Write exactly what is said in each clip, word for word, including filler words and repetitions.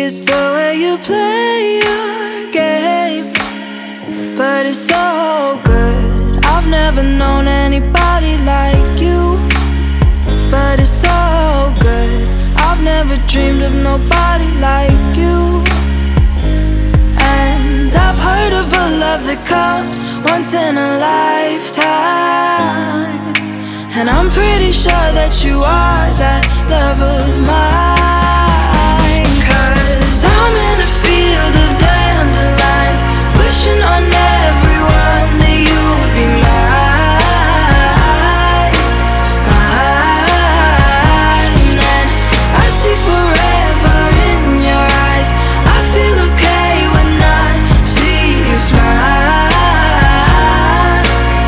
it's the way you play your game, but it's so good. I've never known anybody like you, but it's so good. I've never dreamed of nobody like you. And I've heard of a love that comes once in a lifetime, and I'm pretty sure that you are that love of mine. Cause I'm in a field of dandelions, wishing on everyone that you would be mine, mine. And I see forever in your eyes. I feel okay when I see you smile,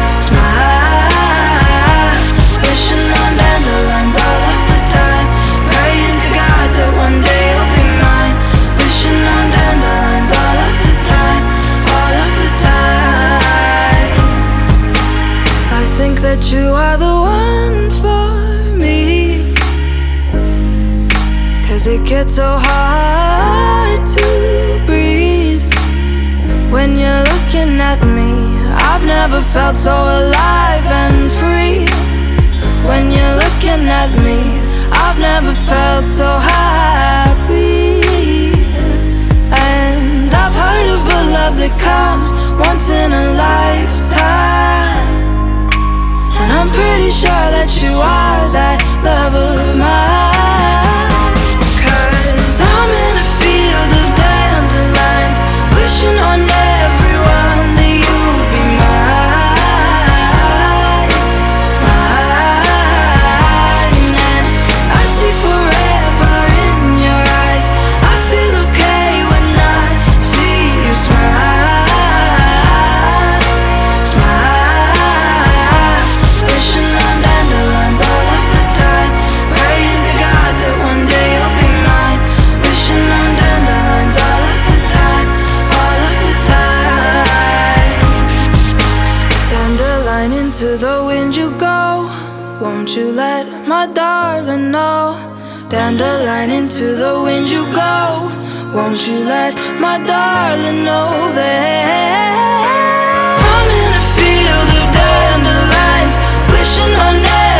smile. Wishing on dandelions all of the time, praying to God that one day you'll be mine. Wishing on dandelions all of the time, all of the time. I think that you are the one for me, cause it gets so hard to breathe when you're looking at me. I've never felt so alive and free. When you're looking at me, I've never felt so happy. And I've heard of a love that comes once in a lifetime, and I'm pretty sure that you are that love of mine. Cause I'm in a field of dandelions, wishing on everyone that you would be mine, mine. And I see forever in your eyes. I feel okay when I see you smile, smile. Wishing on dandelions all of the time, praying to God that one day you'll be mine. Wishing on dandelions all of the time, all of the time. Dandelion, into the wind you go, won't you let my darling know? Dandelion, into the wind you go, won't you let my darling know that I'm in a field of dandelions, wishing on